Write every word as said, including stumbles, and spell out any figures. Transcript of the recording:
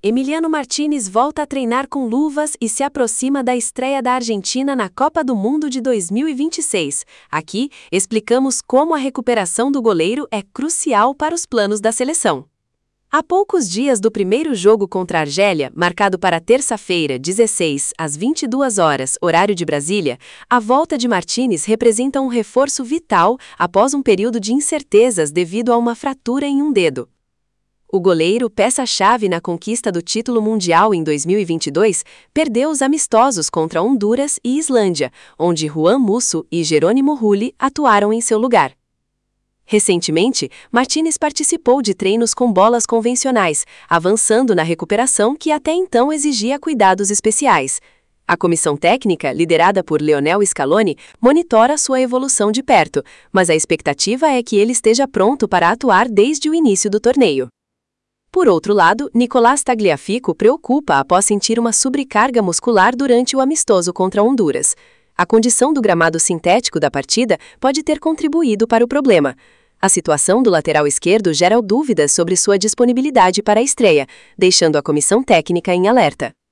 Emiliano Martínez volta a treinar com luvas e se aproxima da estreia da Argentina na Copa do Mundo de dois mil e vinte e seis. Aqui, explicamos como a recuperação do goleiro é crucial para os planos da seleção. Há poucos dias do primeiro jogo contra a Argélia, marcado para terça-feira, dezesseis, às vinte e duas horas, horário de Brasília, a volta de Martínez representa um reforço vital após um período de incertezas devido a uma fratura em um dedo. O goleiro, peça-chave na conquista do título mundial em dois mil e vinte e dois, perdeu os amistosos contra Honduras e Islândia, onde Juan Musso e Jerônimo Rulli atuaram em seu lugar. Recentemente, Martínez participou de treinos com bolas convencionais, avançando na recuperação que até então exigia cuidados especiais. A comissão técnica, liderada por Lionel Scaloni, monitora sua evolução de perto, mas a expectativa é que ele esteja pronto para atuar desde o início do torneio. Por outro lado, Nicolás Tagliafico preocupa após sentir uma sobrecarga muscular durante o amistoso contra Honduras. A condição do gramado sintético da partida pode ter contribuído para o problema. A situação do lateral esquerdo gera dúvidas sobre sua disponibilidade para a estreia, deixando a comissão técnica em alerta.